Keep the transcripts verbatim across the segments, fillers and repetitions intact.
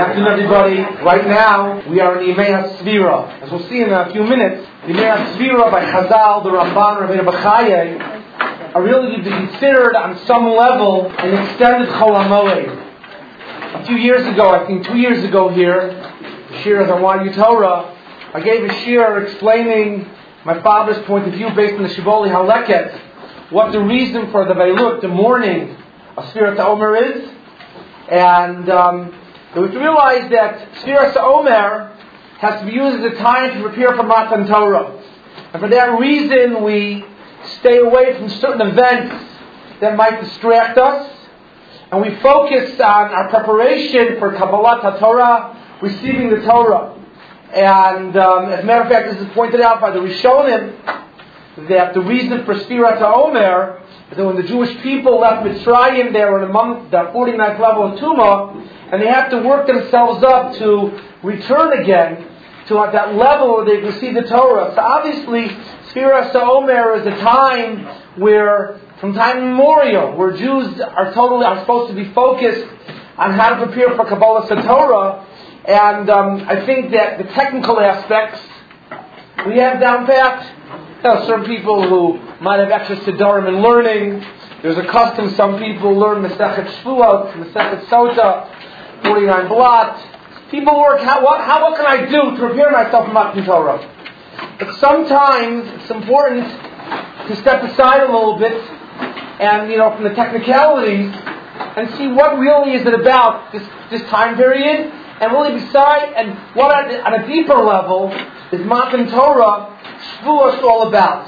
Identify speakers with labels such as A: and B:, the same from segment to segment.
A: afternoon, everybody. Right now, we are in Yemei HaSvira. As we'll see in a few minutes, Yemei HaSvira by Chazal, the Ramban, Rabbeinu Bachaya, are really to be considered on some level an extended Chol HaMoed. A few years ago, I think two years ago here, the Shir of Harwan Torah, I gave a Shir explaining my father's point of view based on the Shiboli Haleket, what the reason for the Veilut, the mourning of Sfirat HaOmer is. And um, it was realized that Sfiras HaOmer has to be used as a time to prepare for Matan Torah. And for that reason, we stay away from certain events that might distract us. And we focus on our preparation for Kabbalat HaTorah, receiving the Torah. And um, as a matter of fact, this is pointed out by the Rishonim, that the reason for Sfirat HaOmer is that when the Jewish people left Mitzrayim, they were in among the forty-ninth level of Tumah, and they have to work themselves up to return again to that level where they receive the Torah. So obviously, Sfiras HaOmer is a time where, from time immemorial, where Jews are totally are supposed to be focused on how to prepare for Kabbalah Torah. And um, I think that the technical aspects we have down pat. You know, certain people who might have extra Siddurim in learning. There's a custom, some people learn Masechet Shvuot, Masechet Sota, forty-nine blot. People work, how what, how, what can I do to prepare myself for Matan Torah? But sometimes it's important to step aside a little bit and, you know, from the technicalities and see what really is it about this, this time period, and really decide, and what on, on a deeper level is Matan Torah, Shavuos all about.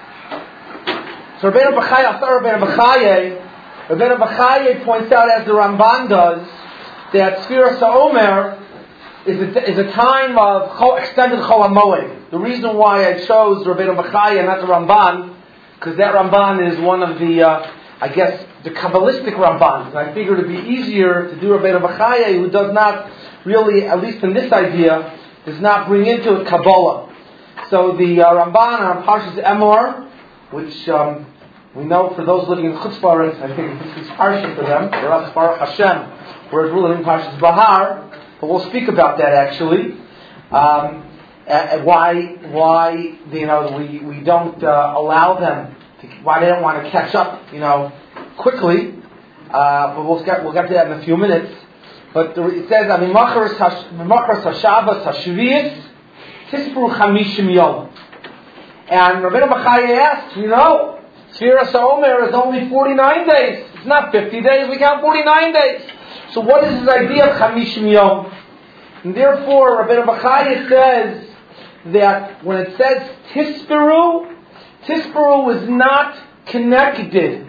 A: So Rabbeinu Bachaya, Rabbeinu Bachaya, Rabbeinu Bachaya points out, as the Ramban does, that Sfiras HaOmer is a, is a time of chol, extended Chol HaMoed. The reason why I chose Rabbeinu Bachaya, not the Ramban, because that Ramban is one of the, uh, I guess, the Kabbalistic Rambans. And I figured it would be easier to do Rabbeinu Bachaya, who does not really, at least in this idea, does not bring into it Kabbalah. So the uh, Ramban on Parshas Emor, which um, we know for those living in Chutz La'aretz, I think this is Parsha for them, for us, Baruch Hashem, we're ruling in Parshas Bahar, but we'll speak about that actually. Um, and why, why, you know, we we don't uh, allow them, to, why they don't want to catch up, you know, quickly. Uh, but we'll get we'll get to that in a few minutes. But the, it says, "Mimachras Hashavas Hashvius Tispru Chamishim Yom." And Rabbeinu Bachaya asks, you know, Sfiras HaOmer is only forty-nine days. It's not fifty days. We count forty-nine days. So what is this idea of Chamishim Yom? And therefore, Rabbeinu Bachaya says that when it says Tisperu, Tisperu is not connected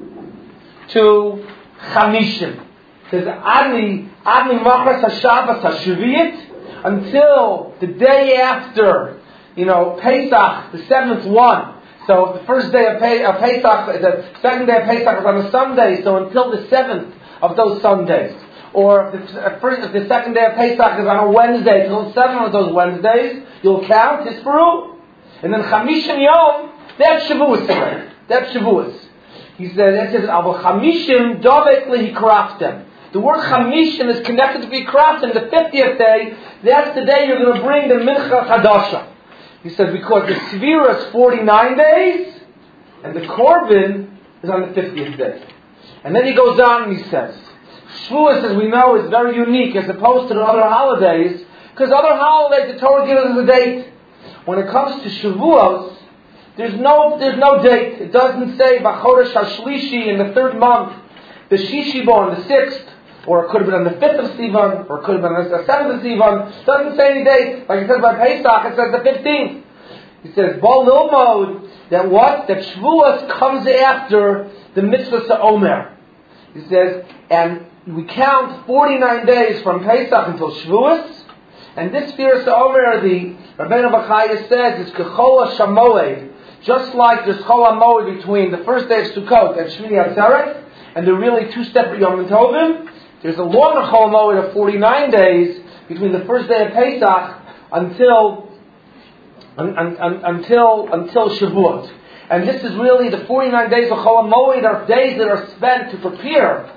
A: to Chamishim. It says Adli Adli Machras Hashavas Hashviut, until the day after, you know, Pesach, the seventh one. So the first day of, Pe- of Pesach, the second day of Pesach is on a Sunday, so until the seventh of those Sundays. Or if the, first, if the second day of Pesach is on a Wednesday, until the seventh of those Wednesdays, you'll count Tisperu. And then Chamishim Yom, that's Shavuos, right? That's Shavuos. He says, that says, Abu Chamishim Dovek Lihikraftem. The word Chamishim is connected to Bikraftem, the fiftieth day. That's the day you're going to bring the Mincha Chadasha. He said, because the Svira is forty-nine days, and the Korban is on the fiftieth day. And then he goes on and he says, Shavuos, as we know, is very unique as opposed to the other holidays, because other holidays, the Torah gives us a date. When it comes to Shavuos, there's no there's no date. It doesn't say B'chodesh HaShlishi in the third month, the Shishibo on the sixth, or it could have been on the fifth of Sivan, or it could have been on the seventh of Sivan. It doesn't say any date. Like it says by Pesach, it says the fifteenth. He says, Bal Lilmod, that what? That Shavuos comes after the Mitzvah HaOmer. He says, and we count forty-nine days from Pesach until Shavuos, and this Sfiras HaOmer, the Rabbeinu Bachaya says, is Kechol HaShamoed, just like there's Chol HaMoed between the first day of Sukkot and Shmini Atzeret, and they're really two separate Yom Tovim. There's a longer Chol HaMoed of forty-nine days between the first day of Pesach until un, un, un, until until Shavuot. And this is really the forty-nine days of Chol HaMoed are days that are spent to prepare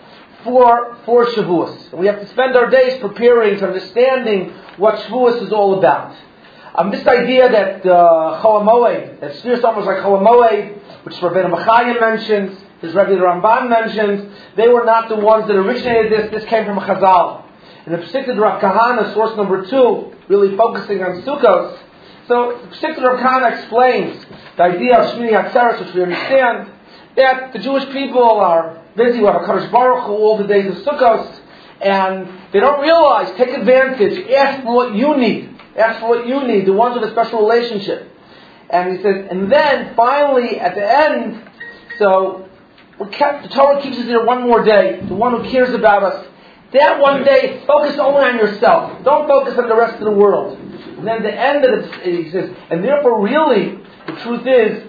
A: for, for Shavuos. And we have to spend our days preparing, to understanding what Shavuos is all about. Um, this idea that uh, Chol HaMoed, that Sfiras Omer is like Chol HaMoed, which Rabbeinu Bachaya mentions, his Rebbe the Ramban mentions, they were not the ones that originated this. This came from Chazal. And the Pesik of Rav Kahana, source number two, really focusing on Sukkos. So the Pesik of Rav Kahana explains the idea of Shmini Atzeres, which we understand, that the Jewish people are busy with HaKadosh Baruch Hu all the days of Sukkos, and they don't realize, take advantage, ask for what you need. Ask for what you need, the ones with a special relationship. And he says, and then finally at the end, so we kept, the Torah keeps us there one more day, the one who cares about us. That one day, focus only on yourself. Don't focus on the rest of the world. And then the end of it, he says, and therefore really, the truth is,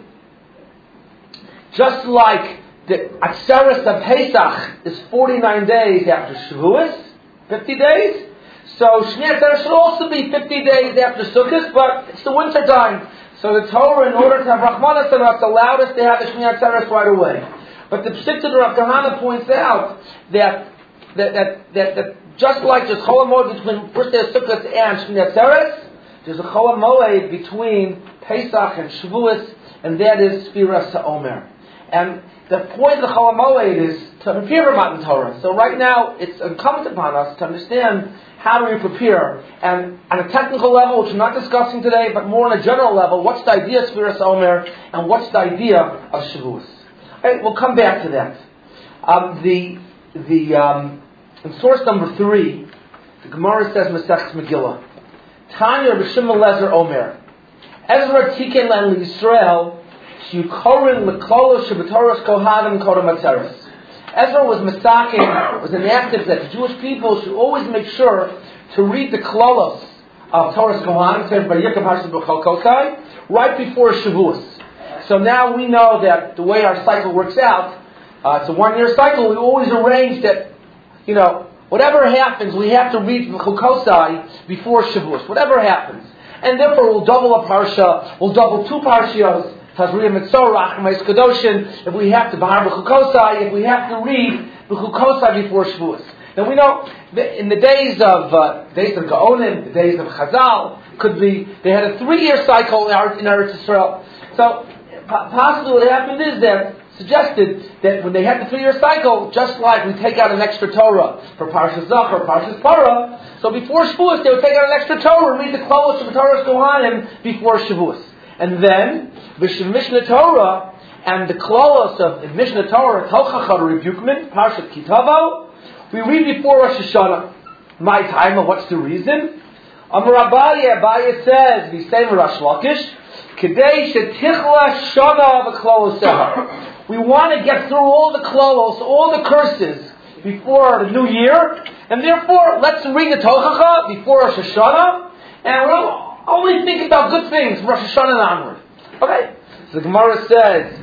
A: just like the Atzeres of Pesach is forty-nine days after Shavuos, fifty days, so Shmini Atzeres should also be fifty days after Sukkot, but it's the winter time. So the Torah, in order to have Rachmanas on us, allowed us to have the Shmini Atzeres right away. But the Pesik of Rav Kahana points out that that that, that, that just like there's Chol HaMoed between first day of Sukkot and Shmini Atzeres, there's a Chol HaMoed between Pesach and Shavuos, and that is Sfiras HaOmer. And the point of the Chol HaMoed is to prepare for Matan Torah. So right now, it's incumbent upon us to understand how do we prepare. And on a technical level, which we're not discussing today, but more on a general level, what's the idea of Sfiras HaOmer, and what's the idea of Shavuos? Right, we'll come back to that. Um, the the um, in source number three, the Gemara says Masechus Megillah, Tanya B'Shimon Lezer Omer, Ezra Tiken Len Yisrael Shukorin L'Kolo Shabatoros Kohanim Kodam Atzeres. Ezra was masaking, was enacted that the Jewish people should always make sure to read the Klolos of Torah's Kohanim, said by Yikam Hashim B'Cholkosai, right before Shavuos. So now we know that the way our cycle works out, uh, it's a one-year cycle. We always arrange that, you know, whatever happens, we have to read B'Cholkosai before Shavuos. Whatever happens, and therefore we'll double a parsha, we'll double two parshios. Tazriya Mitzorach, Meis Kadoshin, if we have to Bahar B'Chukosai, if we have to read B'Chukosai before Shavuos. Now we know that in the days of uh, days of Gaonim, the days of Chazal, could be they had a three-year cycle in Eretz Yisrael. So possibly what happened is that suggested that when they had the three-year cycle, just like we take out an extra Torah for Parshas Zachor, Parshas Parah, so before Shavuos they would take out an extra Torah and read the Klolos of Torah's Kohanim before Shavuos. And then, B'Shem Mishnah Torah, and the Klolos of Mishnah Torah, Tochacha Rebukement, Parshat Kitavo, we read before Rosh Hashanah. My time, what's the reason? Amar Abaye, Abaye says, V'Sei Rosh Lakish, Kedei Shetichla Shana V'Klolos. We want to get through all the Klolos, all the curses, before the new year, and therefore, let's read the Tochacha before Rosh Hashanah, and we'll only think about good things from Rosh Hashanah and onward. Okay? So the Gemara says,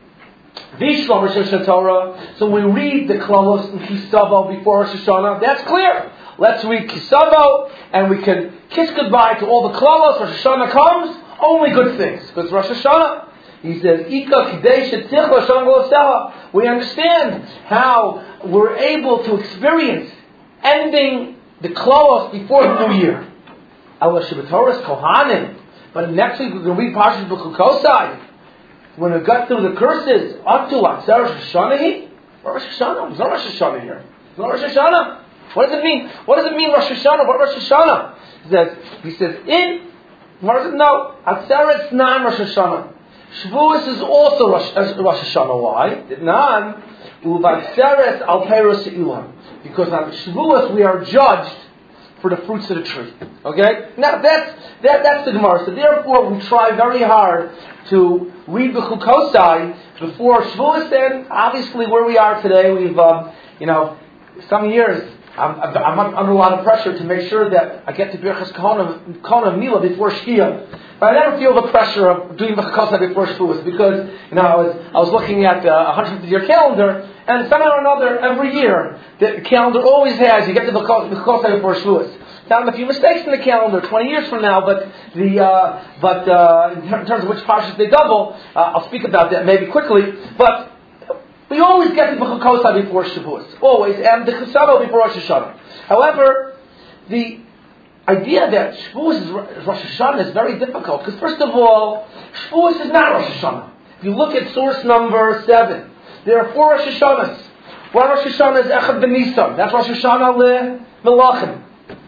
A: Vishlom Rosh Hashanah Torah. So we read the Klolos and Kisavo before Rosh Hashanah. That's clear. Let's read Kisavo, and we can kiss goodbye to all the Klolos. Rosh Hashanah comes, only good things. Because Rosh Hashanah, he says, Ika Kidei Shetich Rosh Hashanah. We understand how we're able to experience ending the Klolos before the new year. Allah Shabatoras Kohanim. But next week we're going to read Parshas B'Chukosai. When we got through the curses, up to Atzeres Hashanah. Rosh Hashanah? There's no Rosh Hashanah here. There's no Rosh Hashanah. What does it mean? What does it mean Rosh Hashanah? What Rosh Hashanah? He says, he says in, Gemara says, no, Atzeres Nan Rosh Hashanah. Shavuos is also Rosh, Rosh Hashanah. Why? Nan, Uvatzeres Al Peiros Ilan. Because on Shavuos we are judged for the fruits of the tree. Okay? Now that's that, that's the Gemara. So therefore we try very hard to read B'Chukosai before Shavuos. And obviously where we are today, we've um, you know, some years I'm, I'm under a lot of pressure to make sure that I get to Birchas Kohana Mila before Shkia. But I never feel the pressure of doing B'Chukosai before Shavuos because, you know, I was I was looking at the one hundred fifty year calendar, and somehow or another, every year, the calendar always has, you get to B'Chukosai before Shavuos. Found a few mistakes in the calendar twenty years from now, but the uh, but uh, in terms of which parshas they double, uh, I'll speak about that maybe quickly. But We always get the B'chakosai before Shavuos, always, and the Chesavo before Rosh Hashanah. However, the idea that Shavuos is Rosh Hashanah is very difficult, because first of all, Shavuos is not Rosh Hashanah. If you look at source number seven, there are four Rosh Hashanahs. One Rosh Hashanah is Echad B'Nisan. That's Rosh Hashanah L'Melachim.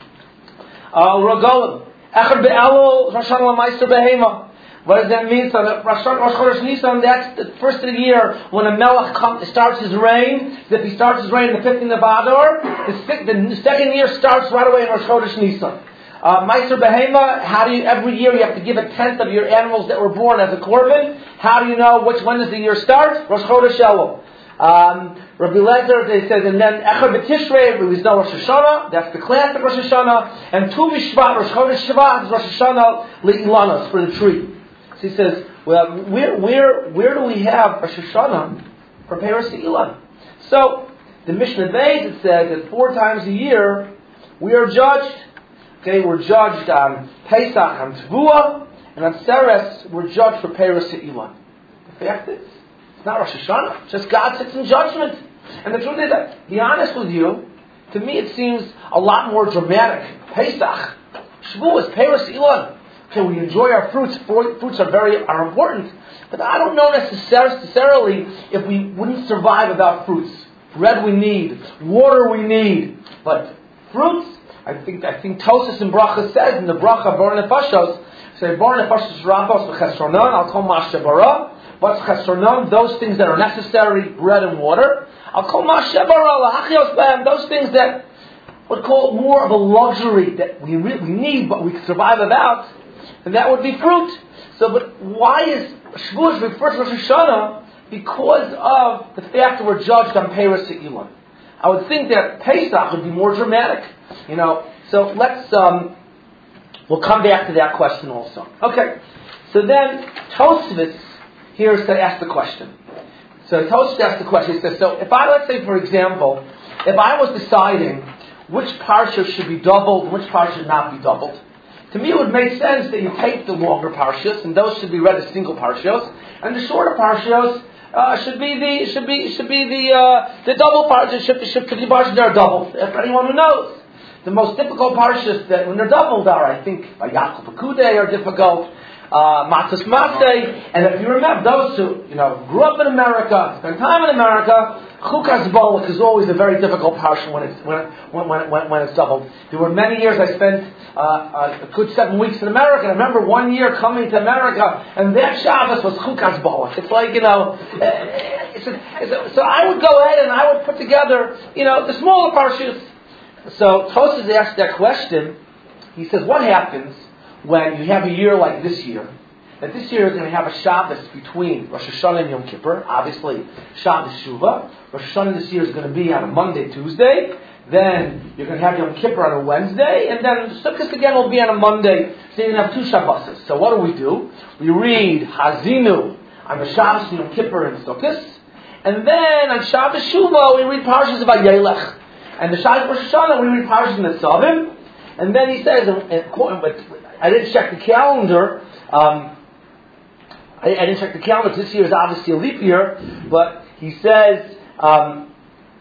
A: Uh, Regalim. Echad B'Elul, Rosh Hashanah L'Maister Behema. What does that mean? So the Rosh Chodesh Nisan, that's the first of the year when a Melech comes, starts his reign. If he starts his reign the fifteenth of Adar, the, the second year starts right away in Rosh Chodesh Nisan. Uh, Meiser Behema, how do you, every year you have to give a tenth of your animals that were born as a korban. How do you know which, when does the year start? Rosh Chodesh Elul. Um, Rabbi Lezer, they said, and then Echad B'Tishrei, we know Rosh Hashanah, that's the classic Rosh Hashanah, and Tu B'Shvat, Rosh Chodesh Shvat is Rosh Hashanah L'Ilanos, for the tree. So he says, well, where, where, where do we have Rosh Hashanah for Peres Ilan? So, the Mishnah Beis, it says that four times a year, we are judged. Okay, we're judged on Pesach, on Tvua, and on Seres, we're judged for Peres Ilan. The fact is, it's not Rosh Hashanah, it's just God sits in judgment. And the truth is that, to be honest with you, to me it seems a lot more dramatic. Pesach, Shavuos, Peres Ilan. Okay, we enjoy our fruits. Fruits are very are important, but I don't know necessarily if we wouldn't survive without fruits. Bread we need, water we need, but fruits. I think I think Tosas and Bracha says in the Bracha Bar Nefashos, say Bar Nefashos Rabos v'Chesronon I'll call Mashebara. What's Chesronon? Those things that are necessary, bread and water. I'll call Mashebara Lahachios Bam. Those things that would call more of a luxury that we really need, but we can survive without. And that would be fruit. So, but why is Shavuos referred to Rosh Hashanah? Because of the fact that we're judged on Peres Ilan. I would think that Pesach would be more dramatic. You know, so let's, um, we'll come back to that question also. Okay, so then Tosfos here is to ask the question. So Tosfos asked the question, he says, so if I, let's say for example, if I was deciding which parsha should be doubled and which parsha should not be doubled, to me, it would make sense that you take the longer parshas, and those should be read as single parshas, and the shorter parshas uh, should be the should be should be the uh, the double parshas. Should should fifty parshas are doubled. For anyone who knows, the most difficult parshas that when they're doubled are, I think, by Yaakov Pekude are difficult. Uh, Matos Masei, and if you remember those who you know grew up in America, spent time in America, Chukas Balak is always a very difficult parsha when it's when when when, when it's doubled. There were many years I spent uh, a good seven weeks in America. And I remember one year coming to America, and that Shabbos was Chukas Balak. It's like you know, it's a, it's a, so I would go ahead and I would put together you know the smaller parshas. So Tosfos asked that question. He says, what happens when you have a year like this year, that this year is going to have a Shabbos between Rosh Hashanah and Yom Kippur, obviously Shabbos Shuvah. Rosh Hashanah this year is going to be on a Monday, Tuesday, then you're going to have Yom Kippur on a Wednesday, and then Sukkot again will be on a Monday, so you're going to have two Shabbos. So what do we do? We read Hazinu on the Shabbos and Yom Kippur and Sukkot, and then on Shabbos Shuvah we read Parshas of Vayelech, and the Shabbos Rosh Hashanah we read Parshas Netzavim, and then he says, and, and, I didn't check the calendar. Um, I, I didn't check the calendar. This year is obviously a leap year, but he says, um,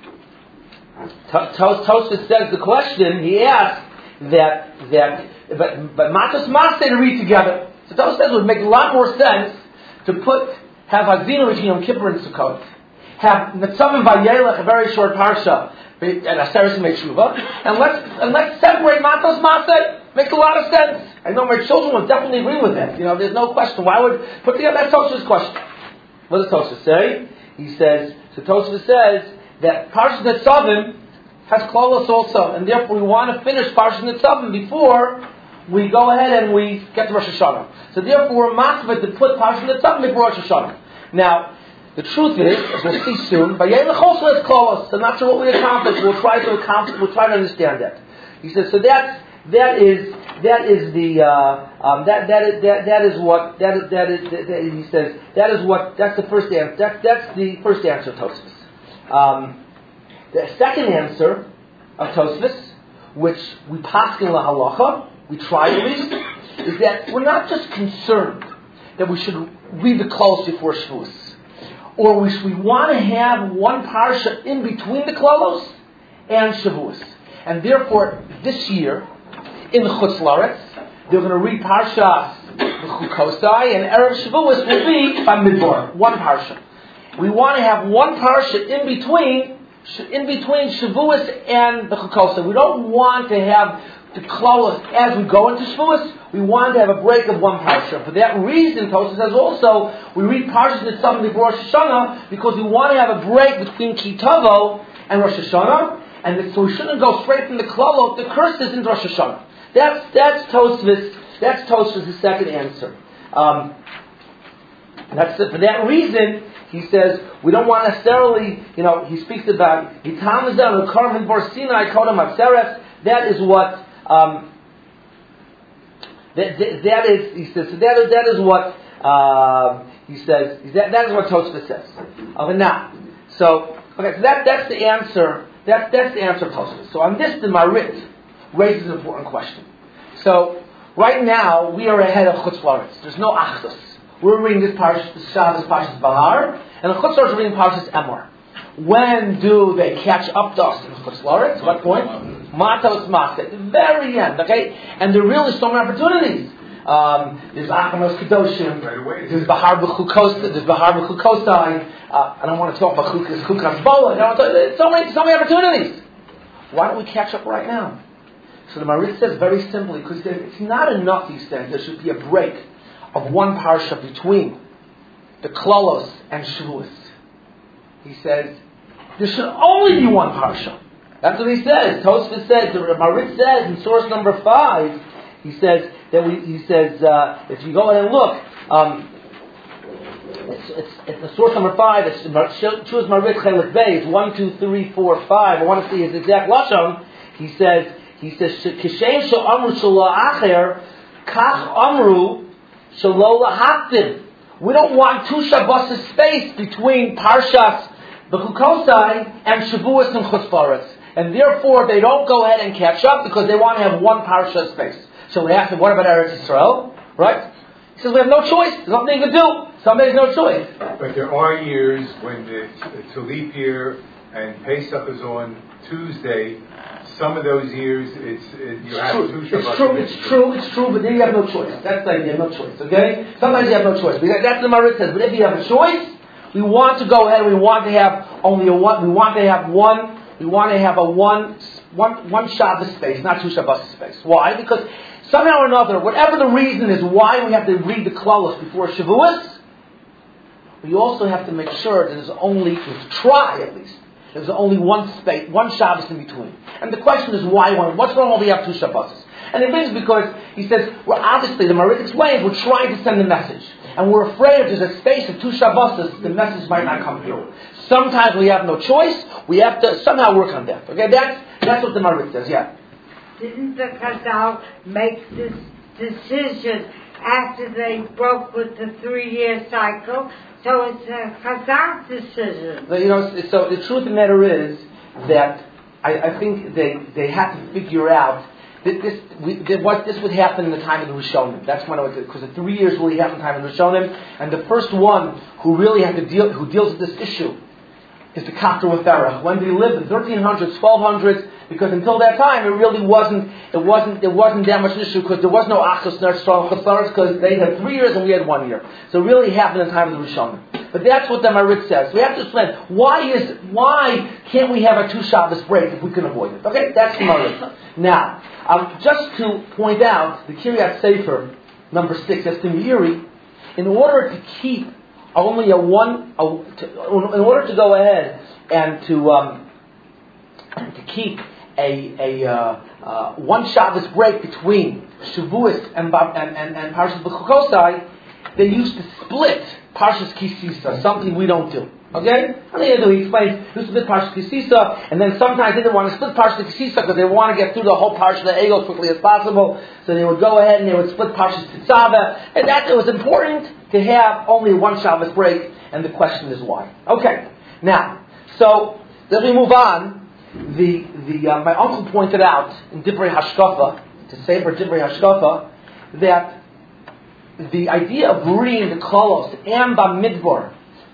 A: Tosfos says the question. He asked that that, but but Matos Masei to read together. So Tosfos says it would make a lot more sense to put have Hazinu between Yom Kippur and Sukkot, have Netzavim Vayelech, a very short parsha, and Aseres Meishuva, and let's and let's separate Matos Masei. Makes a lot of sense. I know my children will definitely agree with that. You know, there's no question. Why would put together that Tosfos question? What does Tosfos say? He says, so Tosfos says that Parshas Netzavim has Klolos also, and therefore we want to finish Parshas Netzavim before we go ahead and we get to Rosh Hashanah. So therefore we're motivated to put Parshas Netzavim before Rosh Hashanah. Now, the truth is, as we'll see soon, Vayelech also has Klolos. So I'm not sure what we accomplish. We'll try to accomplish. We'll try to understand that. He says, so that's That is that is the uh, um, that that is that, that is what that is that is that, that, he says that is what that's the first answer that's that's the first answer of Tosfos. Um, the second answer of Tosfos, which we paskin la halacha, we try at least, is that we're not just concerned that we should read the Klolos before Shavuos. or we, we want to have one parsha in between the Klolos and Shavuos. And therefore, this year, in the Chutz La'aretz, they're going to read Parshas B'chukosai, and Erev Shavuos will be by Midbar, one parsha. We want to have one parsha in between, in between Shavuos and B'chukosai. We don't want to have the Klolos as we go into Shavuos. We want to have a break of one parsha. For that reason, Tosfos says also, we read Parshas Nitzavim before Rosh Hashanah because we want to have a break between Ki Tavo and Rosh Hashanah, and so we shouldn't go straight from the Klolot, the curses, into Rosh Hashanah. That's that's Tosfos. That's Tosfos' second answer. Um, that's it. For that reason, he says we don't want necessarily. You know, he speaks about Yitam Zeh Karvan Bar Sinai Kodam Atzeres. That is what. Um, that, that, that is, he says. So that is that is what uh, he says. That, that is what Tosfos says. Okay, now, so okay, so that that's the answer. That that's the answer of Tosfos. So on this, the Marit raises an important question. So right now we are ahead of Chutz La'aretz. There's no Achdus. We're reading this Parshas, this Shabbos Parshas Bahar, and the Chutz La'aretz are reading Parshas Emor. When do they catch up to us in Chutz La'aretz? What point? Matos Maseh, at the very end. Okay, and there are really so many opportunities. Um, there's Achanos Kedoshim. Right there's Bahar B'chukosai. There's Bahar B'chukosai. Uh, I don't want to talk about Chukas Chukas Bola. There's so many so many opportunities. Why don't we catch up right now? So the Marit says very simply, because he says it's not enough, he says, there should be a break of one parsha between the Klolos and Shavuos. He says, there should only be one parsha. That's what he says. Tosfos says, the Marit says in source number five, he says that we, he says, uh, if you go ahead and look, um, it's, it's, it's the source number five, it's Shuvas Marit Chelik Bey, it's one, two, three, four, five. I want to see his exact lashon. He says, He says, "Kishem shel amru shelo acher, kach amru shelo lahaktiv." We don't want two Shabbos space between Parshas B'chukosai and Shavuos and Chutz La'aretz, and therefore they don't go ahead and catch up because they want to have one Parsha space. So we ask him, "What about Eretz Yisrael?" Right? He says, "We have no choice. There's nothing to do. Somebody's no choice."
B: But there are years when the, it's a leap year and Pesach is on Tuesday. Some of those years, it's it, you
A: it's
B: have
A: true.
B: two
A: It's
B: Shabbat.
A: true. It's true. It's true. But then you have no choice. That's the idea. No choice. Okay. Sometimes you have no choice. That's what the Marit says. But if you have a choice, we want to go ahead. We want to have only a one. We want to have one. We want to have a one. One one Shabbos space, not two Shabbos space. Why? Because somehow or another, whatever the reason is why we have to read the Klolos before Shavuos, we also have to make sure that there's only, to try at least, there's only one space, one Shabbos in between. And the question is why one? What's wrong when we have two Shabbos? And it means because he says, well, obviously the Marit explains, we're trying to send a message. And we're afraid if there's a space of two Shabbos, the message might not come through. Sometimes we have no choice. We have to somehow work on that. Okay, that's that's what the Marit says. Yeah.
C: Didn't the Chazal make this decision after they broke with the three-year cycle? So it's a Chazal decision.
A: You know, so the truth of the matter is that I, I think they they had to figure out that this we, that what this would happen in the time of the Rishonim. That's when it was, because the three years really happened in the time of the Rishonim, and the first one who really had to deal who deals with this issue is the Kaftor with Terach. When they lived in thirteen hundreds, twelve hundreds, because until that time it really wasn't it wasn't it wasn't that much an issue because there was no Achos Ner Strong Chutzaretz because they had three years and we had one year. So it really happened in the time of the Rishonim. But that's what the Marit says. So we have to explain why is why can't we have a two Shabbos break if we can avoid it? Okay, that's the Marit. Now, um, just to point out the Kiryat Sefer number six, that's the Meiri, in order to keep only a one, a, to, in order to go ahead and to um, to keep a a uh, uh, one Shabbos break between Shavuos and and and, and Parshas B'chukosai, they used to split Parshas Kisisa, something we don't do. Okay? What they do? He explains, they used to split Parshas Kisisa, and then sometimes they didn't want to split Parshas Kisisa because they want to get through the whole Parshas the Egel as quickly as possible. So they would go ahead and they would split Parshas Tetzaveh, and that it was important to have only one Shabbos break, and the question is why. Okay, now, so as we move on, the the uh, my uncle pointed out in Divrei Hashkafa, to say for Divrei Hashkafa, that the idea of reading the Klolos and Bamidbar,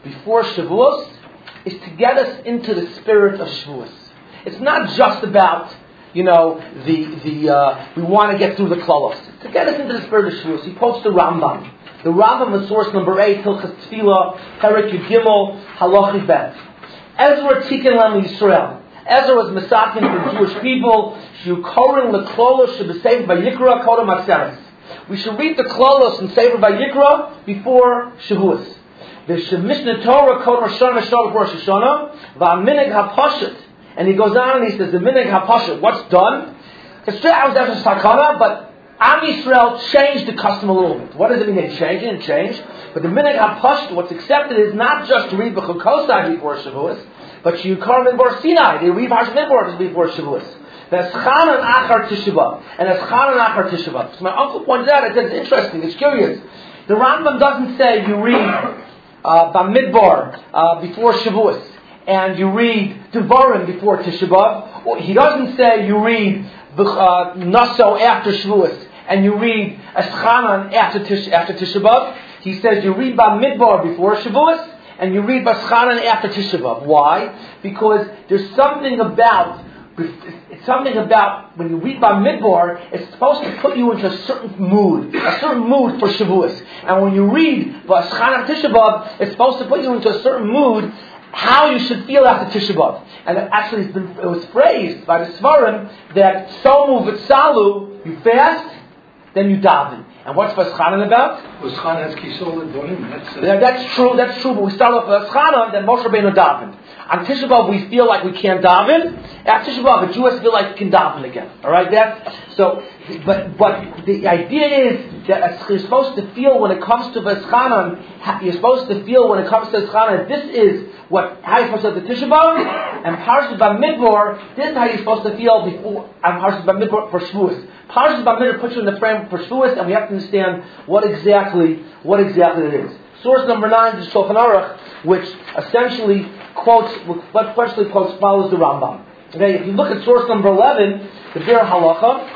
A: before Shavuos is to get us into the spirit of Shavuos. It's not just about, you know, the the uh, we want to get through the klalos. To get us into the spirit of Shavuos, he quotes the Rambam. The Rambam is source number eight, Hilchas Tefillah, Perek Yud Gimel, Halachi Bet. Ezra Tiken Lam Yisrael. Ezra was Masakin for the Jewish people. Shukorin leklolos shebeseiv vayikra kodem atzeres. We should read the klolos and Sefer Vayikra before Shavuos. The Mishnah Torah kodem Rosh Hashanah before Rosh Hashanah. Va'minig hapashut. And he goes on and he says the minig hapashut. What's done? Because I was after Sakana, but Am Yisrael changed the custom a little bit. What does it mean they changed? It didn't change. But the minig hapashut, what's accepted is not just to read B'chukosai before Shavuos, but Shiyukar Midbar Sinai. They read Harsh Midbar before Shavuos. That's Chanan Achar Tisha. And that's Chanan Achar Tisha. So my uncle pointed out, it's interesting, it's curious. The Rambam doesn't say you read uh, Bamidbar uh, before Shavuos, and you read Devarim before Tisha B'Av. Or he doesn't say you read uh, Naso after Shavuos, and you read Eschanan after Tish, after Tisha B'Av. He says you read Bamidbar before Shavuos, and you read Baschanan after Tisha B'Av. Why? Because there's something about it's something about when you read Bamidbar, it's supposed to put you into a certain mood, a certain mood for Shavuos. And when you read Baschanan Tisha B'Av, it's supposed to put you into a certain mood how you should feel after Tisha B'Av. And it actually it's been, it was phrased by the Svarim that Somu V'Tsalu, you fast, then you daven. And what's Vaschanan about?
D: Vaschanan has kisol and bonim. That's, uh,
A: yeah, that's true. That's true. But we start off with Vaschanan, then Moshe Rabbeinu davened. On Tisha B'Av, we feel like we can't daven. After Tisha B'Av, the Jews feel like you can daven again. All right, that. So, but but the idea is that you're supposed to feel when it comes to Vaschanan. You're supposed to feel when it comes to Vaschanan. This is what how you're supposed to do Tisha B'Av, and Parshas Bamidbar. This is how you're supposed to feel before and Parshas Bamidbar for Shavuos. Parshas Bamidbar puts you in the frame for Shavuos, and we have to understand what exactly what exactly it is. Source number nine is Shulchan Aruch, which essentially quotes, what especially quotes follows the Rambam. Okay, if you look at source number eleven, the Bir Halacha,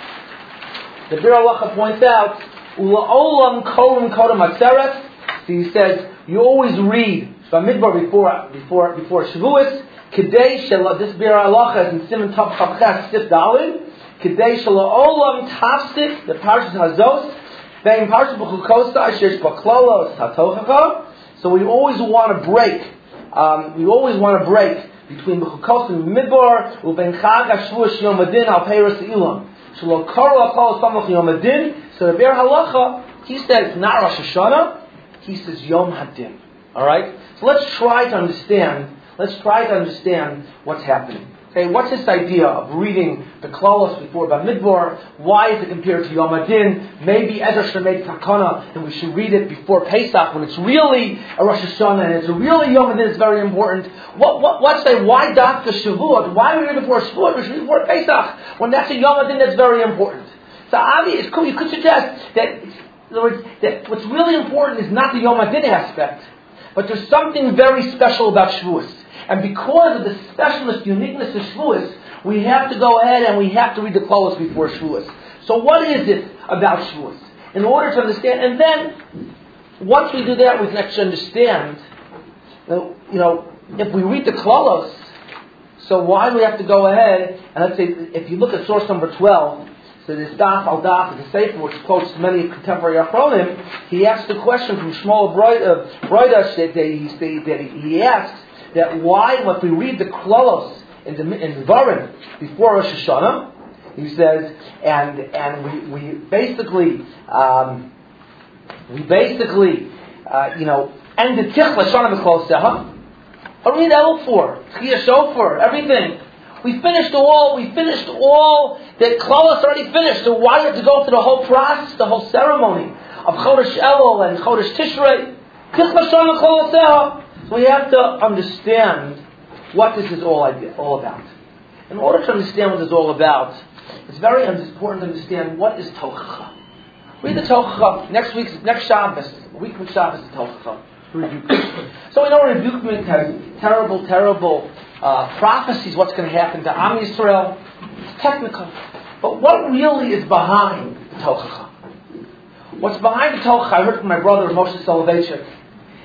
A: the Bir Halacha points out Ula'olam Kolim Kodem Atzeret. He says you always read Bamidbar before before before Shavuos. Kedei Shel this Bir Halacha is in Siman Tav Chavches Sif Dalid. Kedei Shel Olam Tafsik the Parshas Hazos. Then Parshas B'Chukosa Shesh B'Klolos Hatochacha. So we always want to break. Um, we always want to break between B'Chukosa and Midbar. U'Ben Chag HaShavuos Yom Adin Al Peiros Ilam. Shelo Karo Akol Samach Yom Adin. So the Bir Halacha, he says not Rosh Hashanah. He says Yom Hadin. All right. So let's try to understand. Let's try to understand what's happening. Okay, what's this idea of reading the Klalos before Bamidbar? Why is it compared to Yom Adin? Maybe Ezra should make takana, and we should read it before Pesach when it's really a Rosh Hashanah and it's really Yom Adin. It's very important. What what let's say why Dafka Shavuot? Why do we read it before Shavuot? We should read it before Pesach when that's a Yom Adin that's very important. So obviously, it's cool. You could suggest that, in other words, that what's really important is not the Yom Adin aspect, but there's something very special about Shavuos. And because of the specialist uniqueness of Shavuos, we have to go ahead and we have to read the Klalos before Shavuos. So what is it about Shavuos? In order to understand, and then, once we do that, we can actually understand, you know, if we read the Klalos, so why do we have to go ahead, and let's say, if you look at source number twelve, so this Daf al Daf, the Sefer, which quotes many contemporary Achronim, he asks the question from Shmuel Broidash that he, that he asks, that why, if we read the Klalos in the in Devarim before Rosh Hashanah, he says, and and we we basically um, we basically uh, you know end the Tichla Shana B'Kloseha, or read El for Tchiyah Shofar, everything. We finished all. We finished all that Klalos already finished. So why do you have to go through the whole process, the whole ceremony of Chodesh Elul and Chodesh Tishrei? Tichla Shana B'Kloseha. So we have to understand what this is all all about. In order to understand what this is all about, it's very important to understand what is Tochacha. Read the Tochacha. Next week's next Shabbos, a week from Shabbos is Tochacha. So we know Rebuke has terrible, terrible uh, prophecies. What's going to happen to Am Yisrael? It's technical, but what really is behind the Tochacha? What's behind the Tochacha? I heard from my brother Moshe Soloveitchik.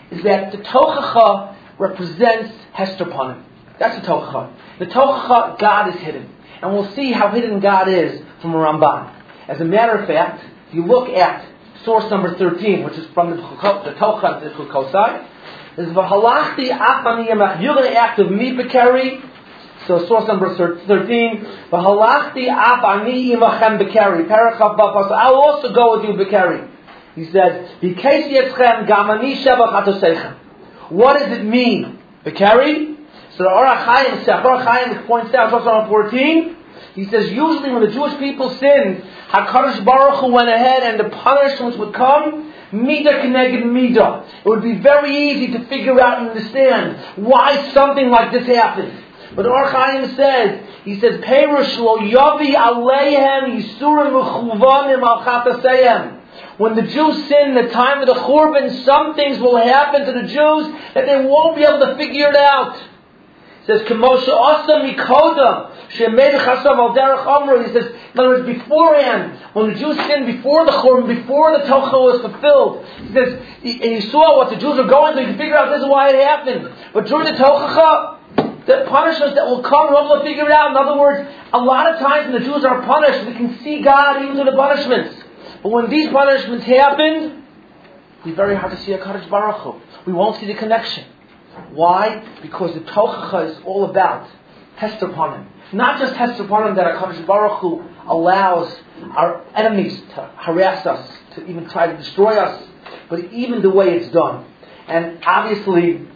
A: is that the Tochacha represents Hester Panim. That's the Tochacha. The Tochacha, God is hidden. And we'll see how hidden God is from a Ramban. As a matter of fact, if you look at source number thirteen, which is from the, the Tochacha to the Chukosai, is V'halachti Achani Yamach. You're going to act of me, Bekeri. So source number thirteen, V'halachti Achani Yamachem Bekeri. Parachav Bafas. I'll also go with you, Bekeri. He says, V'kesi Yetzchem Gamani Shevach Atosechem. What does it mean, Bekeri? So the Orach Chaim, Orach Chaim points out, source number fourteen, he says usually when the Jewish people sinned, HaKadosh Baruch Hu went ahead and the punishments would come, Midah Keneged Midah. It would be very easy to figure out and understand why something like this happened. But Orach Chaim says, he says, Perush lo yavi aleihem yisurim uchuvanim al chataseihem. When the Jews sin, the time of the Churban, some things will happen to the Jews that they won't be able to figure it out. He says, Kemosha Asa Mikodam, Shemed Chasav Al Derech Amru. He says, in other words, beforehand, when the Jews sinned before the Churban, before the Tochacha was fulfilled, he says, and you saw what the Jews were going through, you can figure out this is why it happened. But during the Tochacha, the punishments that will come, we're able to figure it out. In other words, a lot of times when the Jews are punished, we can see God even through the punishments. But when these punishments happen, it'll be very hard to see a Kadosh Baruch Hu. We won't see the connection. Why? Because the Tochacha is all about Hester Panim. Not just Hester Panim that HaKadosh Baruch Hu allows our enemies to harass us, to even try to destroy us, but even the way it's done. And obviously,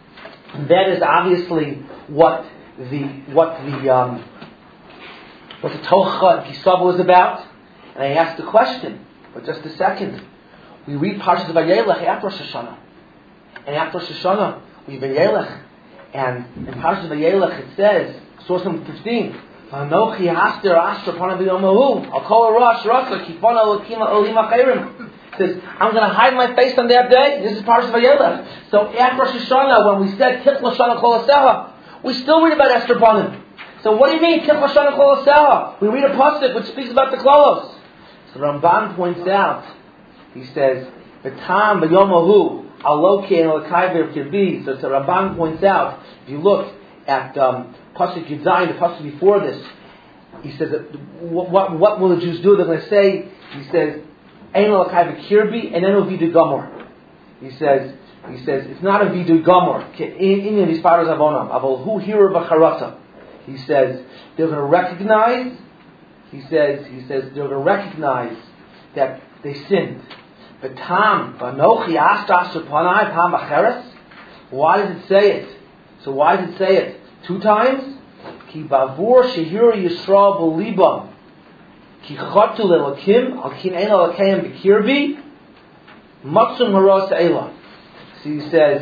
A: that is obviously what the what the um, what the Tochacha and Kisava was about. And I asked the question, but just a second. We read Parshas Vayelech after Rosh Hashanah. And after Rosh Hashanah, we read Vayelech. And in Parshas Vayelech it says, source number fifteen, V'anochi haster asher pana b'yomahu, I'll call a Rosh Rasa, kifana l'kima olim achirim. It says, I'm going to hide my face on that day. This is Parshas Vayelech. So after Rosh Hashanah, when we said Tif Lashana Kol Haseha, we still read about Esther Panim. So what do you mean Tif Lashana Kol Haseha? We read a pasuk which speaks about the Klolos. So Ramban points out, he says, B'tam b'yomahu aloki and alakayver kirbi. So, so Ramban points out, if you look at um, pasuk Yudzayin, the pasuk before this, he says, that, what, what, what will the Jews do? They're going to say, he says, Ein alakayver kirbi, and then it'll be the gomor. He says, he says, it's not a vidu gomor. In his father's avonam, avol hu hira b'charata. He says, they're going to recognize. He says, he says, they're going to recognize that they sinned. But Tam, Vanochi Ashtas Panai Pam Bacheres. Why does it say it? So why does it say it two times? Ki Bavur Shehir Yisrael B'Libam. Ki Chotu Lelakim Al Kin Ein Alakayim B'Kirbi Matzum Haros Eila. So he says.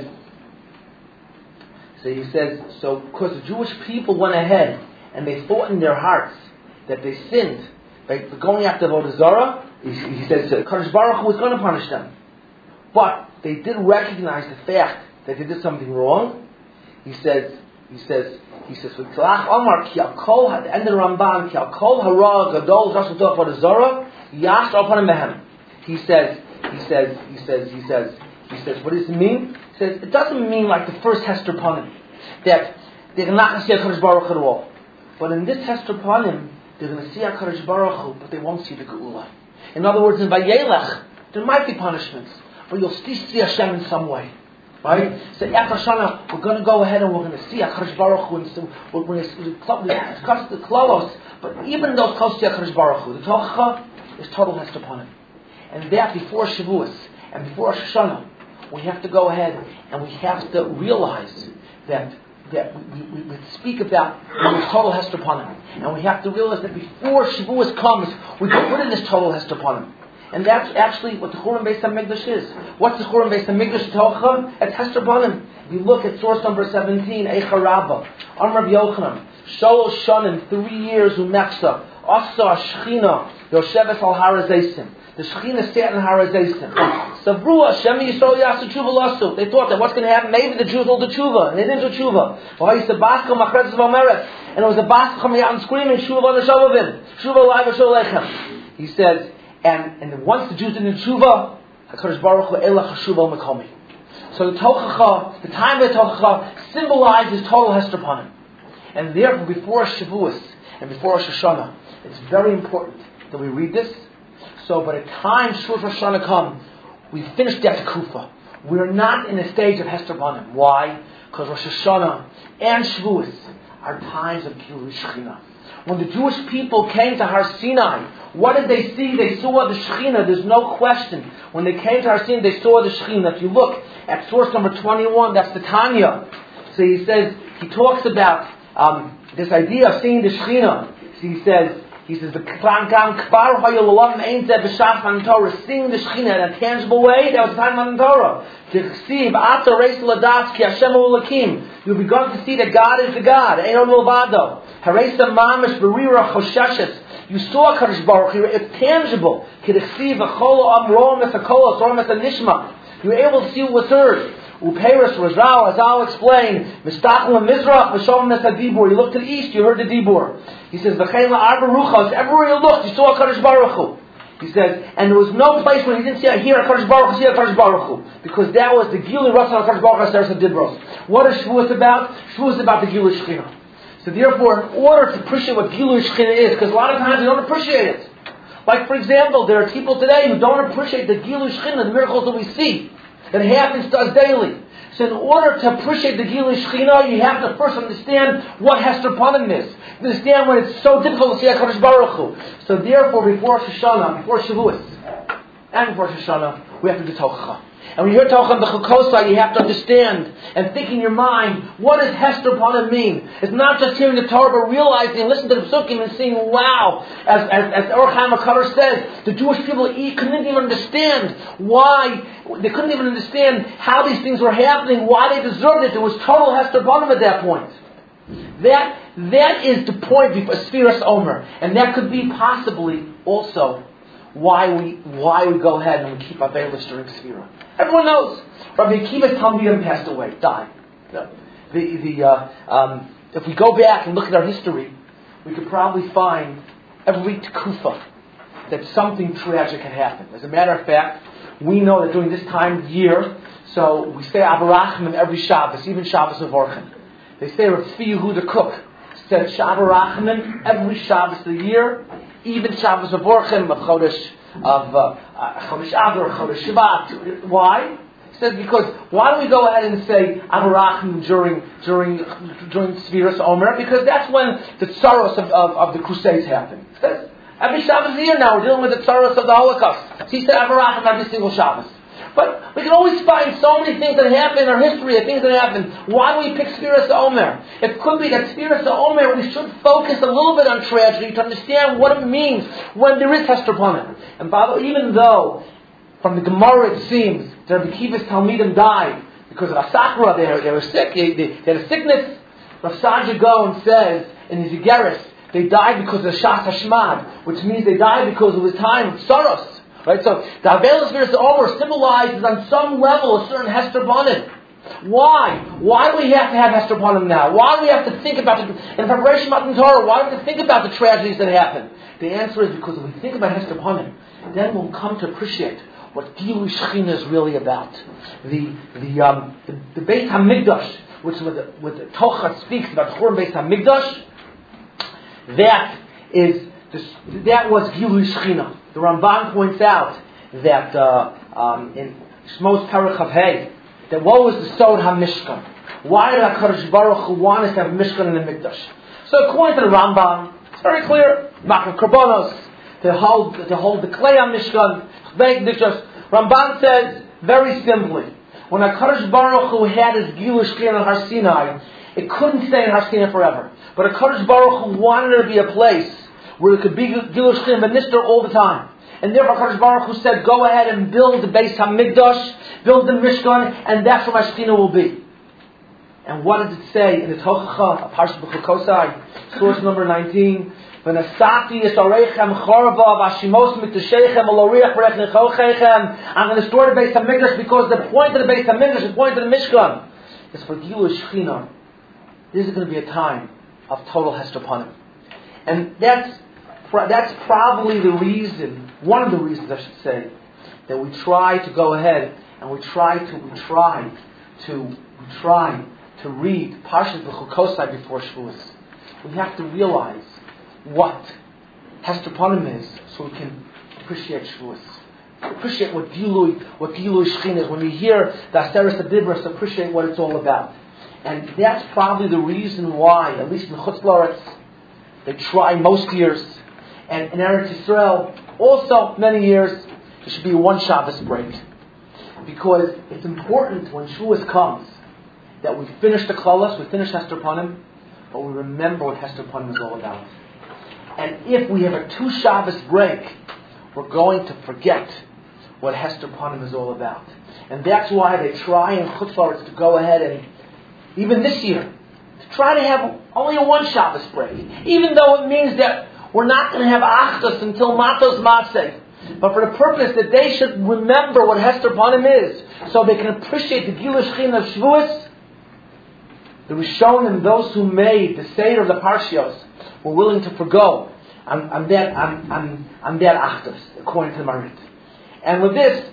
A: So he says. So because the Jewish people went ahead and they thought in their hearts that they sinned by going after Avodah Zarah, he, he says uh, Kadosh Baruch Hu was going to punish them. But they did recognize the fact that they did something wrong. He says, he says, he says, V'tlach Omar ki al kol, at the end of the Ramban, ki al kol hara gadol jasut Avodah Zarah, yash al panim mehem. He says, he says, he says, he says, he says, what does it mean? He says, it doesn't mean like the first Hester Panim, that they're not going to see HaKadosh Baruch Hu at all. But in this Hester Panim, they're going to see HaKadosh Baruch Hu, but they won't see the Geula. In other words, in Vayelech, there might be punishments, but you'll still see Hashem in some way. Right? So after Shana, we're going to go ahead and we're going to see HaKadosh Baruch Hu, and so we're going to discuss the Klolos, but even those close to HaKadosh Baruch Hu, the Tochacha is total Hester Panim. And that before Shavuos, and before Rosh Hashanah, we have to go ahead and we have to realize that that we, we, we speak about this total Hester Panim. And we have to realize that before Shavuos comes, we get rid of this total Hester Panim. And that's actually what the Churban Beis HaMikdash is. What's the Churban Beis HaMikdash Tochacha? It's Hester Panim. If you look at source number seventeen, Eicha Rabbah, Am Rabbi Yochanan, Sholosh Shanim, three years Umeksa, Asa Shechina, Yosheves Al Har Hazeisim. The Shechina sat in Har Hazeisim. Savrua, Shemi Yisrael Yasu Tshuva Lasu. They thought that what's going to happen? Maybe the Jews will do Tshuva. And they didn't do Tshuva. Well, he said, Baschel Machretzes V'Omeret. And it was a Baschel coming out and screaming, Tshuva V'Neshavavim. Tshuva Lai V'Sholechem. He says, and, and once the Jews didn't do Tshuva, HaKadosh Baruch Hu Elach HaShuva Mekomi. So the Tochacha, the time of the Tochacha, symbolizes total Hester Panim. And therefore, before Shavuos and before Rosh Hashanah, it's very important that we read this. So by the time Rosh Hashanah comes, we finish that Kufa. We're not in a stage of Hester Panim. Why? Because Rosh Hashanah and Shavuos are times of Gilui Shechina. When the Jewish people came to Har Sinai, what did they see? They saw the Shechina. There's no question. When they came to Har Sinai, they saw the Shechina. If you look at source number twenty-one, that's the Tanya. So he says, he talks about um, this idea of seeing the Shechina. So he says, he says, the Kvar Hayolalam ain't that b'shach on Torah, seeing the Shechina in a tangible way. That was the time on Torah. To see Ata Reis Ladas Ki Hashem Ulakim. You've begun to see that God is the God. Eino Milvado. Haresa Mamish Berira Chosheshes. You saw Kadosh Baruch Hu. It's tangible. K'dechsiv Achol Amrom Esakolos Rom Esanishma. You were able to see what was heard. Upeiros Rajal, as I'll explain, Mistachel Mizrach, V'shom Nesadibur. You looked to the east, you heard the Dibur. He says, V'chein Arba Ruchos. Everywhere you looked, you saw Kadosh Baruch Hu. He says, and there was no place where he didn't see a hear a Kadosh Baruch Hu, see a Kadosh Baruch Hu, because that was the Gilui Ratzon Kadosh Baruch Hu Seres Dibros. What is Shavuos about? Shavuos is about the Gilui Shechina. So therefore, in order to appreciate what Gilui Shechina is, because a lot of times we don't appreciate it. Like for example, there are people today who don't appreciate the Gilui Shechina, the miracles that we see, that happens to us daily. So in order to appreciate the Gilui Shechina, you have to first understand what Hester Panim is. Understand when it's so difficult to see HaKadosh Baruch Hu. So therefore, before Rosh Hashanah, before Shavuos, and before Rosh Hashanah, we have to do Tochacha. And when you hear Tochacha and the Chukosai, you have to understand and think in your mind, what does Hester Panim mean? It's not just hearing the Torah, but realizing and listening to the Psukim and seeing, wow, as as, as Or Chaim HaKadosh says, the Jewish people couldn't even understand why, they couldn't even understand how these things were happening, why they deserved it. There was total Hester Panim at that point. That that is the point before Sfiras Omer, and that could be possibly also why we why we go ahead and we keep our Avelis during Sfira. Everyone knows Rabbi Akiva's Talmidim passed away, died. The the uh, um, if we go back and look at our history, we could probably find every Tekufa that something tragic had happened. As a matter of fact, we know that during this time of year, so we say Avarachim every Shabbos, even Shabbos of Orchan. They say Rav Tzvi Yehuda Cook said Shabbat Rachman every Shabbos of the year, even Shabbos of Orchim, of Chodesh, of uh, Chodesh Adar, Chodesh Shabbat. Why? He says because why don't we go ahead and say Avarachman during during during Sfiras Omer? Because that's when the tsaros of, of, of the Crusades happen. He says every Shabbos of the year now we're dealing with the tsaros of the Holocaust. So he said Avarachman every single Shabbos. But we can always find so many things that happen in our history, things that happen. Why do we pick Sfiras Omer? It could be that Sfiras Omer, we should focus a little bit on tragedy to understand what it means when there is Hester Panim. And by the way, even though from the Gemara it seems that Rabbi Akiva's Talmidim died because of Asakra, they, they were sick, they, they, they had a sickness. Rav Saadia Gaon says in his Igeris, they died because of Shas Hashmad, which means they died because of his time of Saros. Right, so the Avelis Sfiras Omer symbolizes on some level a certain Hester Panim. Why? Why do we have to have Hester Panim now? Why do we have to think about the in preparation of Matan Torah? Why do we have to think about the tragedies that happen? The answer is because when we think about Hester Panim, then we'll come to appreciate what Gilui Shechina is really about. The the um the, the Beis Hamikdash, which with the, with the Tochacha speaks about the Churban Beis Hamikdash, that is this, that was Gilui Shechina. The Ramban points out that uh, um, in Shmos Perek Chav Hey, that what was the Sod HaMishkan? Why did HaKadosh Baruch Hu want us to have Mishkan in the Mikdash? So according to the Rambam, it's very clear, Makar Karbonos, to hold, to hold the clay on Mishkan, Ramban says, very simply, when HaKadosh Baruch Hu had his Gilui Shechina on Har Sinai, it couldn't stay in Har Sinai forever. But HaKadosh Baruch Hu wanted there to be a place where it could be Gilui Shechina minister all the time. And therefore HaKadosh Baruch Hu said, go ahead and build the Beis HaMikdash, build the Mishkan, and that's where my Shechina will be. And what does it say in the Tochacha, Parshat B'Chukosai, source number nineteen, V'nasati yisareichem chorva v'ashimos mitashechem aloriach v'rech nechochechem. I'm going to store the Beis HaMikdash because the point of the Beis HaMikdash, the point of the Mishkan, is for Gilui Shechina. This is going to be a time of total Hester Panim. And that's That's probably the reason, one of the reasons I should say, that we try to go ahead and we try to we try to we try to read Parshas B'chukosai before Shavuos. We have to realize what Hester Panim is, so we can appreciate Shavuos. Appreciate what Gilui, what Gilui Shechin is. When we hear the Aseres HaDibros, appreciate what it's all about. And that's probably the reason why, at least in Chutz La'aretz, they try most years, and in Eretz Yisrael, also many years, there should be a one Shabbos break. Because it's important when Shavuos comes that we finish the Klalos, we finish Hester Panim, but we remember what Hester Panim is all about. And if we have a two Shabbos break, we're going to forget what Hester Panim is all about. And that's why they try in Chutz La'aretz to go ahead and, even this year, to try to have only a one Shabbos break. Even though it means that we're not going to have Achdus until Matos Matzeh. But for the purpose that they should remember what Hester Panim is, so they can appreciate the Gilui Shechin of Shavuos, the Rishonim, those who made the Seder of the Parshios, were willing to forgo on, on that on, on, on that Achdus, according to the Marit. And with this,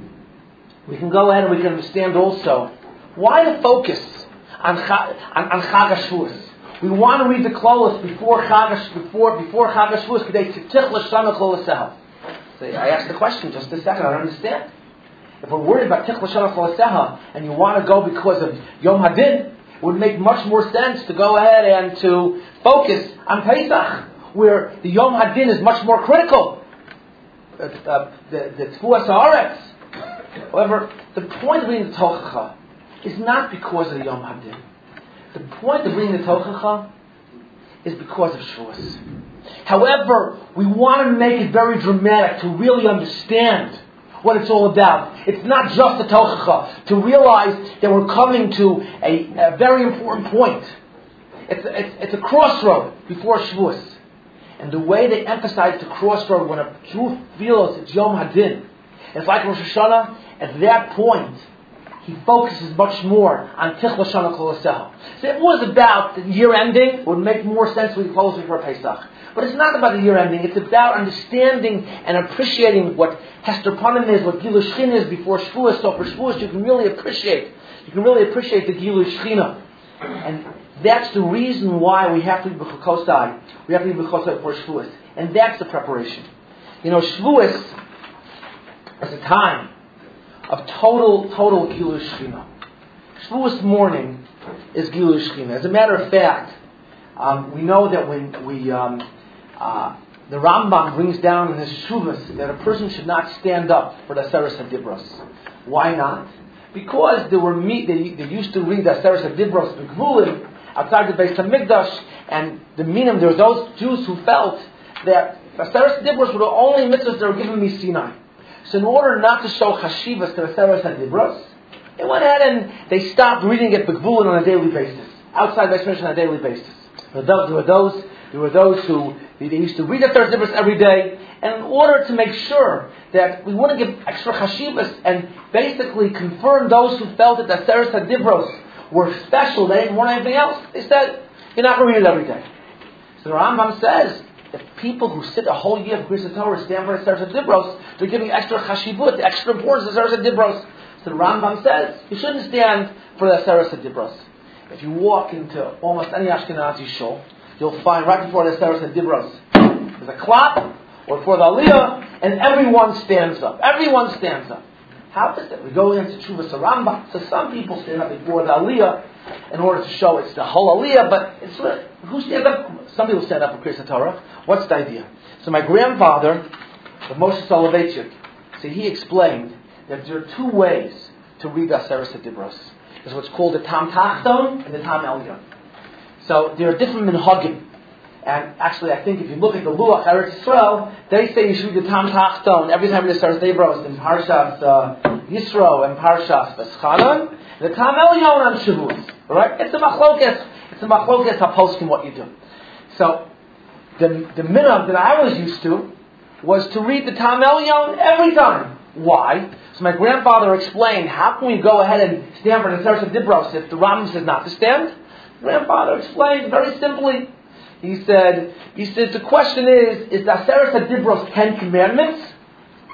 A: we can go ahead and we can understand also why the focus on Chag, on, on Chag HaShavuos. We want to read the Klolos before Chag before before Chag HaShavuos. K'dei tzitich l'shana kloseha. So I asked the question just a second. I don't understand. If we're worried about Tich l'shana kloseha and you want to go because of Yom Hadin, it would make much more sense to go ahead and to focus on Pesach, where the Yom Hadin is much more critical. Uh, uh, the the Tfuas Haaretz. However, the point of reading the Tochacha is not because of the Yom Hadin. The point of reading the Tochacha is because of Shavuos. However, we want to make it very dramatic to really understand what it's all about. It's not just the Tochacha. To realize that we're coming to a, a very important point. It's a, it's, it's a crossroad before Shavuos. And the way they emphasize the crossroad when a Jew feels it's Yom Hadin, it's like Rosh Hashanah. At that point, he focuses much more on Tich l'shana kloseha. So it was about the year ending. It would make more sense when we close before Pesach. But it's not about the year ending. It's about understanding and appreciating what Hester Panim is, what Gilui Shechin is before Shavuos. So for Shavuos, you can really appreciate. You can really appreciate the Gilui Shechin. And that's the reason why we have to be b'chukosai. We have to be b'chukosai for Shavuos. And that's the preparation. You know, Shavuos is a time of total, total Gilui Shechin. Shavuos morning is Gilui Shechin. As a matter of fact, um, we know that when we, um, uh, the Rambam brings down in his Shuvas that a person should not stand up for the Aseres HaDibros. Why not? Because there were meet, they, they used to read the Aseres HaDibros B'Gvulim outside the Beis HaMikdash, and the minim, there were those Jews who felt that the Aseres HaDibros were the only mitzvahs that were given me Sinai. So in order not to show chashivas to the Aseres HaDibros, they went ahead and they stopped reading it B'Gvulin on a daily basis, outside Beis HaMikdash on a daily basis. There were those, there were those who they used to read the Aseres HaDibros every day, and in order to make sure that we wouldn't give extra chashivas and basically confirm those who felt that the Aseres HaDibros were special, they didn't want anything else, they said, you're not going to read it every day. So the Rambam says, if people who sit a whole year of Kriyas Torah stand for the Aseres HaDibros, they're giving extra chashivut, extra importance to the Aseres HaDibros. So the Rambam says, you shouldn't stand for the Aseres HaDibros. If you walk into almost any Ashkenazi shul, you'll find right before the Aseres HaDibros, there's a clap, or for the Aliyah, and everyone stands up. Everyone stands up. How is it? We go into Chuvas Rambam, so some people stand up before the Aliyah in order to show it's the whole Aliyah, but it's who stands up? Some people stand up for Kriyas Torah. What's the idea? So my grandfather, the Moshe Soloveitchik, so he explained that there are two ways to read the Aseres HaDibros. There's what's called the Tam Tachton and the Tam Elyon. So there are different minhagim. And actually, I think if you look at the Luach Eretz Yisrael, they say you should read the Tam Tachton every time there's Aseres HaDibros in Parshas uh, Yisro and Parshas Veschanan. The Tam Elyon on Shavuos. Right? It's a machlokes. It's a machlokes haposkim what you do. So the the minhag that I was used to was to read the Tam Elyon every time. Why? So my grandfather explained, how can we go ahead and stand for the Aseres HaDibros if the Rambam says not to stand? Grandfather explained very simply. He said, he said the question is, is the Aseres HaDibros ten commandments?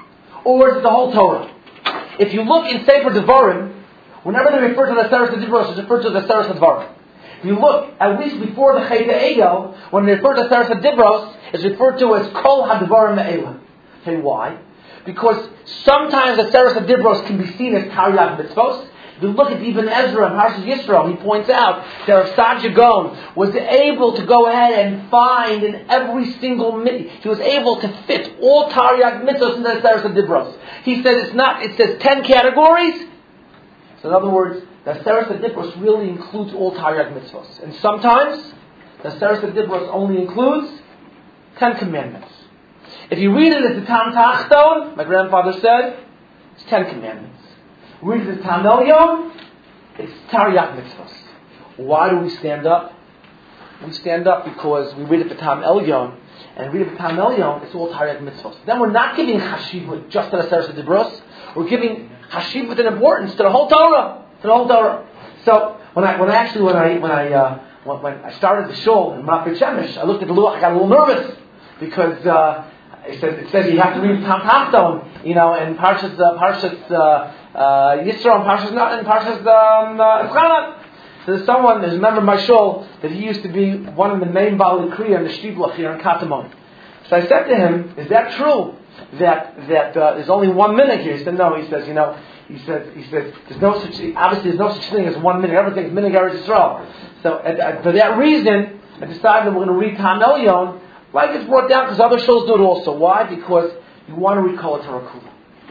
A: or is it the whole Torah? If you look in Sefer Devarim, whenever they refer to the Seres HaDibros, it's referred to the Seres HaDvarim. If you look, at least before the Chet Egel, when they refer to Seres HaDibros, it's referred to as Kol HaDvarim Me'ela. Tell you why? Because sometimes the Seres HaDibros can be seen as Taryag Mitzvos. If you look at Ibn Ezra and Parshas Yisro, he points out that Rav Saadia Gaon was able to go ahead and find in every single mitzvah, he was able to fit all Taryag Mitzvos into the Seres HaDibros. He said it's not, it says ten categories. So in other words, the Seres HaDibros really includes all Taryag Mitzvos. And sometimes, the Seres HaDibros only includes Ten Commandments. If you read it as the Tam Tachton, my grandfather said, it's Ten Commandments. Read it as Tam Elyon, it's Taryag Mitzvos. Why do we stand up? We stand up because we read it for Tam Elyon, and read it for Tam Elyon, it's all Taryag Mitzvos. Then we're not giving Chashivut just to the Seres HaDibros, we're giving Chashivut and importance to the whole Torah, to the whole Torah. So when I, when I actually, when I, when I, uh, when, when I started the shul in Ma'at Beit Shemesh, I looked at the Luach, I got a little nervous because uh, it says it says you have to read Tam Tachton, you know, and Parshas uh, Parshas uh, uh, Yisro and Parshas Not and Parshas um, uh, Etzchanah. So there's someone, there's a member of my shul that he used to be one of the main Baalei Kriya in the Shtiblach here in Katamon. So I said to him, "Is that true? That that uh, there's only one minute here?" He said, "No." He says, "You know." He said, "He said there's no such obviously there's no such thing as one minute. Everything's minute Eretz Yisrael." So uh, uh, for that reason, I decided that we're going to read Tam Elyon like it's brought down because other shows do it also. Why? Because you want to read Kol HaTorah Kula.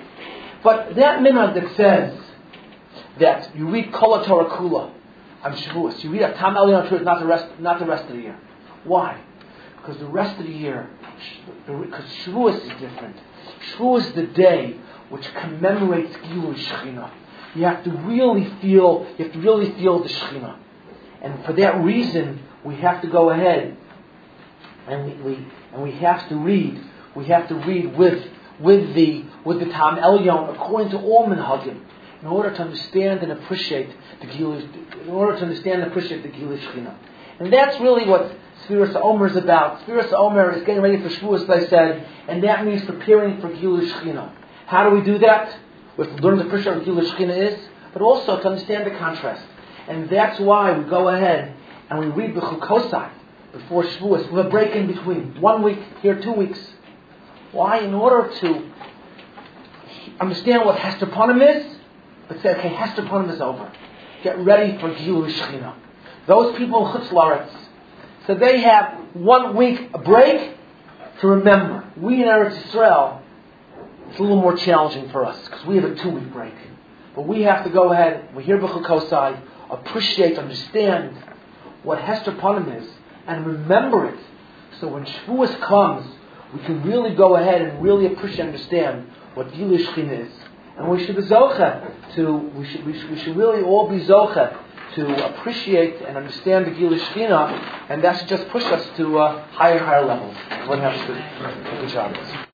A: But that minhag that says that you read Kol HaTorah Kula on Shavuos, you read a Tam Elyon on Shavuos, not the rest, not the rest of the year. Why? Because the rest of the year, because Shavuos is different. Shavuos is the day which commemorates Gilui Shechina. You have to really feel, you have to really feel the Shechina. And for that reason, we have to go ahead and we, we and we have to read, we have to read with with the with the Tam Elyon according to all minhagim, in order to understand and appreciate the Gilui, in order to understand and appreciate the Gilui Shechina. And that's really what Sfiras HaOmer is about. Sfiras HaOmer is getting ready for Shavuos, as I said, and that means preparing for Gilui Shechina. How do we do that? We have to learn to appreciate what Gilui Shechina is, but also to understand the contrast. And that's why we go ahead and we read B'chukosai before Shavuos, with a break in between. One week, here two weeks. Why? In order to understand what Hester Punim is, but say, okay, Hester Punim is over. Get ready for Gilui Shechina. Those people in Chutz La'aretz, so they have one week break to remember. We in Eretz Yisrael, it's a little more challenging for us because we have a two-week break. But we have to go ahead, we hear B'chukosai, appreciate, understand what Hester Punim is, and remember it. So when Shavuos comes, we can really go ahead and really appreciate and understand what Gilui Shechina is. And we should be zocheh to, we should, we should, we should really all be zocheh to appreciate and understand the Gilui Shechina, and that should just push us to uh, higher and higher levels. What happens to the Shabbos.